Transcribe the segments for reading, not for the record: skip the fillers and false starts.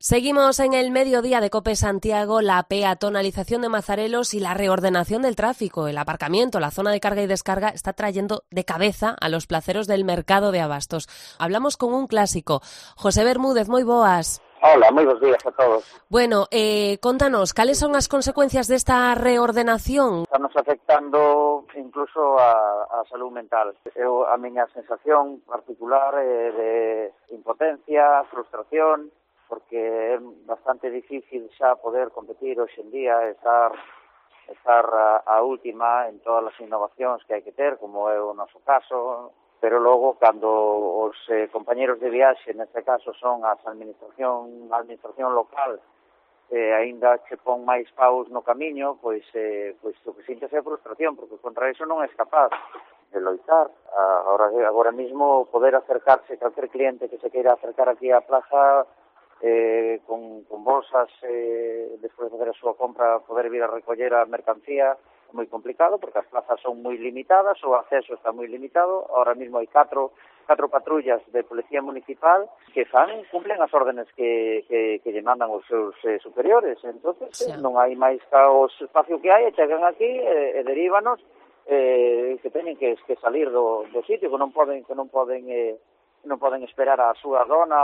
Seguimos en el mediodía de COPE Santiago, la peatonalización de Mazarelos y la reordenación del tráfico. El aparcamiento, la zona de carga y descarga, está trayendo de cabeza a los placeros del mercado de abastos. Hablamos con un clásico. José Bermúdez, moi boas. Hola, moi bons días a todos. Bueno, contanos, cales son as consecuencias desta reordenación? Estamos afectando incluso a salud mental. A miña sensación particular é de impotencia, frustración, porque é bastante difícil xa poder competir hoxe en día, estar a última en todas as innovacións que hai que ter, como é o noso caso, pero logo, cando os compañeros de viaxe, neste caso, son a administración local, aínda che pon máis paus no camiño, pois o que sintes é frustración, porque contra iso non é capaz de loitar. Agora mismo, poder acercarse, calquer cliente que se queira acercar aquí á plaza, con bolsas, despois de fazer a súa compra, poder vir a recoller a mercancía, é moi complicado, porque as plazas son moi limitadas, o acceso está moi limitado. Ahora mismo hai catro patrullas de policía municipal que cumplen as órdenes que lle mandan os seus superiores. Entonces, non hai máis o espacio que hai, e chegan aquí e deríbanos que teñen que salir do sitio, que non poden esperar a súa dona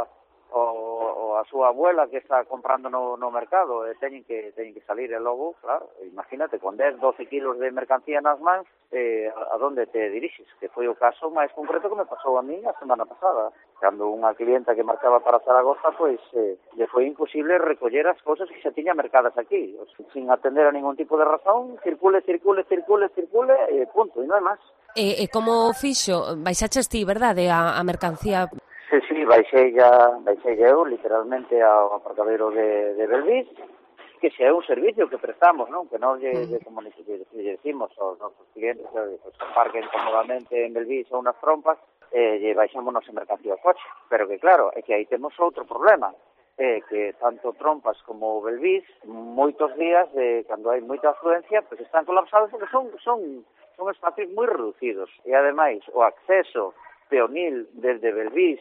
ou a súa abuela que está comprando no mercado, teñen que salir, e logo, claro, imagínate, con 10, 12 kilos de mercancía nas mans, a donde te dirixes, que foi o caso máis concreto que me pasou a mí a semana pasada, cando unha clienta que marchaba para Zaragoza, pois, lle foi imposible recoller as cousas que xa tiña mercadas aquí, sin atender a ningún tipo de razón, circule, e punto, e non é máis. E como fixo? Baixaches ti, verdade, a mercancía? Sí, baixei eu, literalmente, ao aparcadero de Belvís, que xa é un servicio que prestamos, non? Que non como lle decimos aos nosos clientes, que se aparquen cómodamente en Belvís ou nas trompas, lle baixamos nosa mercancía ao coche. Pero que claro, é que aí temos outro problema, que tanto trompas como Belvís, moitos días, cando hai moita afluencia, pues están colapsados porque son espacios moi reducidos. E ademais, o acceso peonil desde Belvís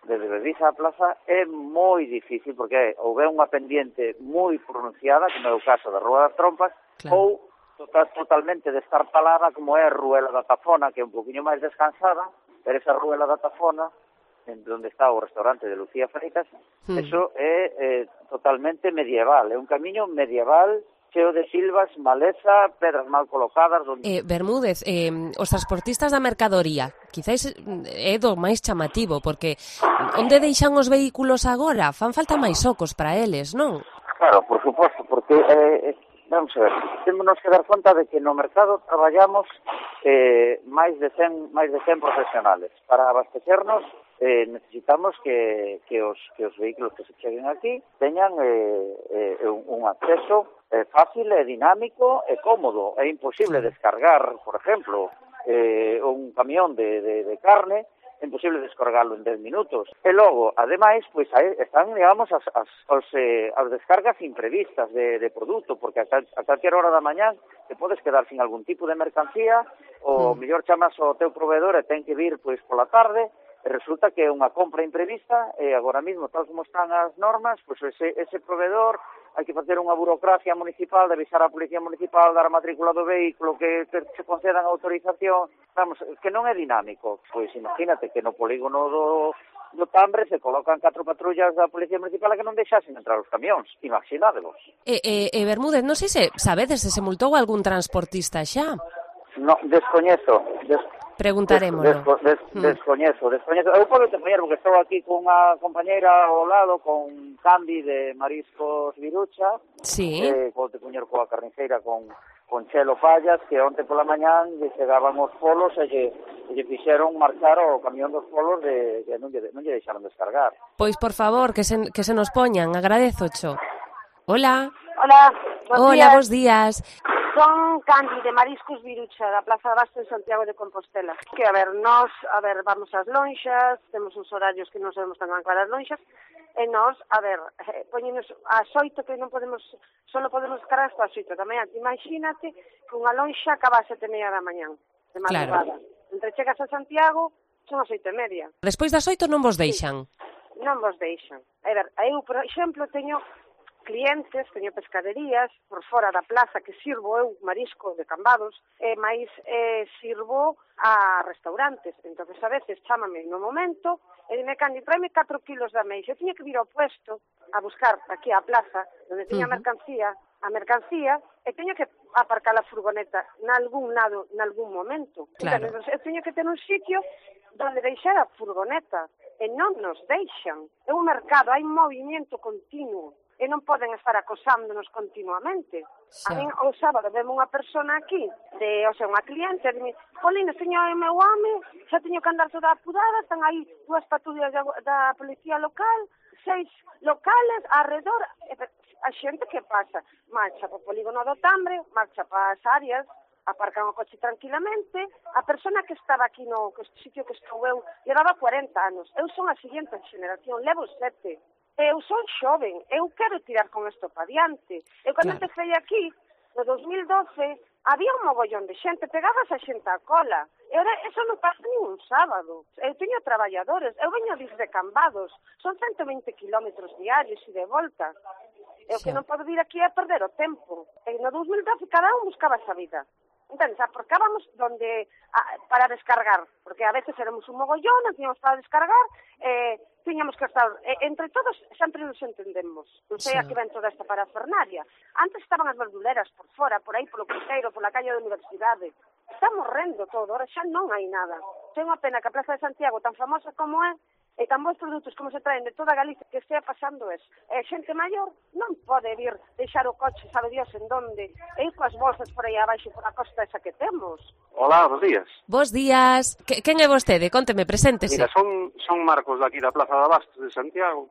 á plaza é moi difícil, porque ou é unha pendiente moi pronunciada, como é o caso da Rúa das Trompas, claro, ou totalmente destartalada, como é a Ruela da Tafona, que é un poquinho máis descansada, pero esa Ruela da Tafona, onde está o restaurante de Lucía Freitas, eso é totalmente medieval, é un camiño medieval, cheo de silvas, maleza, pedras mal colocadas. Bermúdez, os transportistas da mercadoría, quizáis é do máis chamativo, porque onde deixan os vehículos agora? Fan falta máis ocos para eles, non? Claro, por suposto, porque, vamos a ver, temos que dar conta de que no mercado traballamos máis de 100 profesionales. Para abastecernos, necesitamos que os vehículos que se cheguen aquí teñan un acceso fácil, dinámico e cómodo. É imposible descargar, por exemplo, un camión de carne, é imposible descargarlo en 10 minutos. E logo, ademais, pois están, digamos, as descargas imprevistas de produto, porque a calquera hora da mañán te podes quedar sin algún tipo de mercancía, ou mellor chamas ao teu proveedor e ten que vir pois pola tarde, e resulta que é unha compra imprevista, e agora mesmo, tal como están as normas, pois ese proveedor hai que facer unha burocracia municipal, de avisar á Policía Municipal, dar a matrícula do vehículo, que se concedan autorización, vamos, que non é dinámico. Pois imagínate que no polígono do Tambre se colocan 4 patrullas da Policía Municipal a que non deixasen entrar os camións, imaginádevos. Bermúdez, non sei se sabedes se multou algún transportista xa? No, descoñezo. Preguntarémoslo. Descoñezo. Eu podo te poñer, porque estou aquí con unha compañeira ao lado, con Candy de Mariscos Virucha. Sí. Podo te poñer coa carniceira con Chelo Pallas, que onte pola mañán lle chegaban os polos e lle fixeron marchar o camión dos polos que non lle deixaron descargar. Pois, por favor, que se nos poñan, agradezocho. Hola. Bos días. Son Candy de Mariscos Virucha, da Plaza de Abasto de Santiago de Compostela. Que, vamos ás lonxas, temos uns horarios que non sabemos tan claras lonxas, e nós, poñenos ás 8 que non podemos, só podemos descargar hasta as 8 da mañá. Imagínate que unha lonxa acaba a 7:30 da mañán, de madrugada. Claro. Entre chegas a Santiago, son as 8:30. Despois das 8 non vos deixan? Sí. non vos deixan. A ver, eu, por exemplo, teño clientes, teño pescaderías por fora da plaza que sirvo eu marisco de Cambados, e máis sirvo a restaurantes. Entonces a veces chámame no momento e dime, Candi, tráeme 4 kilos de ameixa. Eu tiña que vir ao puesto a buscar aquí a plaza onde tiña a mercancía, e teño que aparcar a furgoneta nalgún lado, nalgún momento. Claro. Entonces, eu teño que ter un sitio donde deixar a furgoneta e non nos deixan. É un mercado, hai un movimento continuo e non poden estar acosándonos continuamente. Xa. A min o sábado veme unha persona aquí, unha cliente, e dime, Polina, teño o meu home, xa teño que andar toda apurada, están aí 2 patrullas da policía local, 6 locales alrededor. A xente que pasa, marcha para o polígono do Tambre, marcha para as áreas, aparcan o coche tranquilamente. A persona que estaba aquí no sitio que estou eu, levaba 40 anos. Eu son a seguinte generación, levo 7. Eu son xoven, eu quero tirar con isto para diante. Eu cando empecé aquí, no 2012, había un mogollón de xente, pegabas a xente a cola. E ahora, eso non pasa ni un sábado. Eu teño traballadores, eu veño desde Cambados, son 120 kilómetros diarios e de volta. Eu que non podo vir aquí a perder o tempo. E no 2012 cada un buscaba esa vida. Entonces, aparcábamos para descargar, porque a veces éramos un mogollón, non tiñamos para descargar, tiñamos que estar, entre todos sempre nos entendemos, non sei a que ven toda esta parafernalia. Antes estaban as verduleras por fora, por aí polo Cruceiro, pola calle da Universidade. Está morrendo todo, ahora xa non hai nada. Ten unha pena que a Plaza de Santiago, tan famosa como é, e tan bons produtos como se traen de toda Galicia, que estea pasando eso. E xente maior non pode vir deixar o coche, sabe Dios en donde, e ir coas bolsas por aí abaixo, por a costa esa que temos. Hola, bons días. Bos días. Quen é vostede? Conteme, preséntese. Mira, son Marcos de aquí da Plaza de Abastos de Santiago,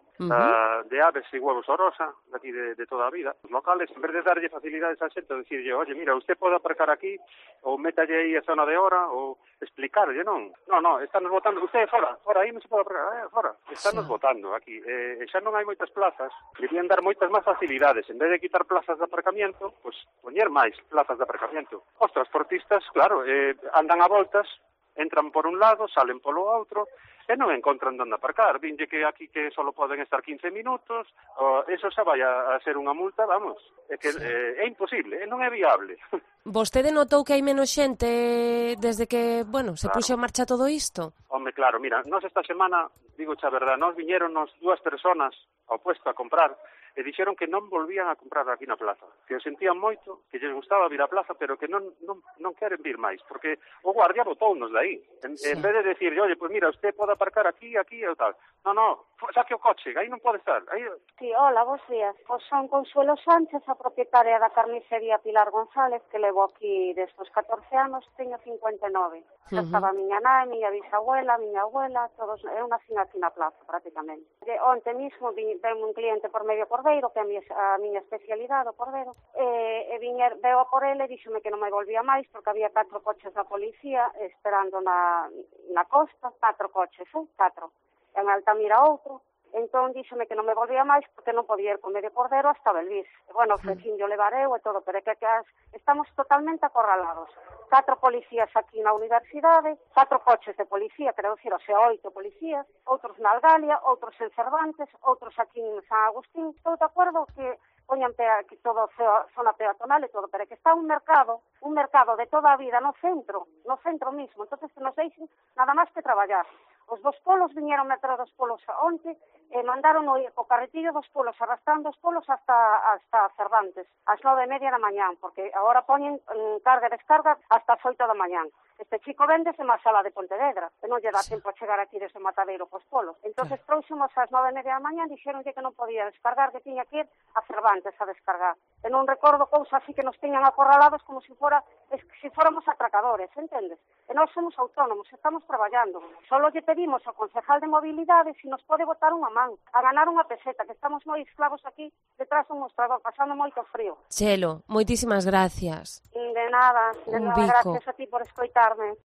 de Aves e Huevos Orosa, de aquí de toda a vida. Os locales, en vez de darlle facilidades a xente, decirlle, oye, mira, usted pode aparcar aquí, ou métalle aí a zona de hora, ou explicarlle, non? No, están nos botando, usted fora, aí non se pode aparcar, fora. Están nos botando aquí. Xa non hai moitas plazas, deberían dar moitas máis facilidades. En vez de quitar plazas de aparcamiento, pues poñer máis plazas de aparcamiento. Os transportistas, claro, andan a voltas, entran por un lado, salen polo outro, e non encontran onde aparcar. Dinlle que aquí que só poden estar 15 minutos, eso xa vai a ser unha multa, vamos, é que é imposible, non é viable. Vostede notou que hai menos xente desde que, se puxo en marcha todo isto? Home, claro, mira, nós esta semana, digo xa verdad, nós viñéronnos 2 personas ao puesto a comprar, e dixeron que non volvían a comprar aquí na plaza, que o sentían moito, que lles gustaba vir á plaza, pero que non queren vir máis, porque o guardia botounos de aí. En vez de decir, oye, pues mira, usted pode aparcar aquí e tal. No, saque o coche, aí non pode estar. Aí... Sí, hola, bos días. Pois son Consuelo Sánchez, a propietaria da carnicería Pilar González, que levo aquí desde os 14 anos, teño 59. Estaba a miña nai, miña bisabuela, miña abuela, todos, eu nací aquí na plaza, prácticamente. Onte mismo ven un cliente por medio cordeiro, que é a miña especialidade, o cordeiro, e veo a por ele e díxome que non me volvía máis, porque había 4 coches da policía esperando na costa, 4 coches, 4. En Altamira outro. Entón díxome que non me volvía máis porque non podía ir con medio cordero hasta Belvís. E, ofrecín yo levar eu e todo, pero é que estamos totalmente acorralados. 4 policías aquí na universidade, 4 coches de policía, quero dicir, 8 policías, outros na Algalia, outros en Cervantes, outros aquí en San Agustín. Estou de acordo que poñan aquí todo zona peatonal e todo, pero é que está un mercado de toda a vida no centro mismo, entonces que nos deixen nada máis que traballar. Os 2 polos viñeron meter os 2 polos onte e mandaron o carretillo dos polos, arrastrando os polos hasta Cervantes, ás 9:30 da mañán, porque agora poñen carga e descarga hasta as 8 da mañán. Este chico véndese má sala de Pontevedra, que non lle dá tempo a chegar aquí desde o Matadeiro cos polos. Entonces trouxemos ás 9:30 da mañán, dixeronlle que non podía descargar, que tiña que ir a Cervantes a descargar. E non recordo cousas así que nos tiñan acorralados como se fóramos atracadores, entendes? E nós somos autónomos, estamos traballando. Solo lle pedimos ao concejal de mobilidade se nos pode botar unha man, a ganar unha peseta, que estamos moi esclavos aquí detrás dun mostrador, pasando moito frío. Chelo, moitísimas gracias. De nada, gracias a ti por escoitarme.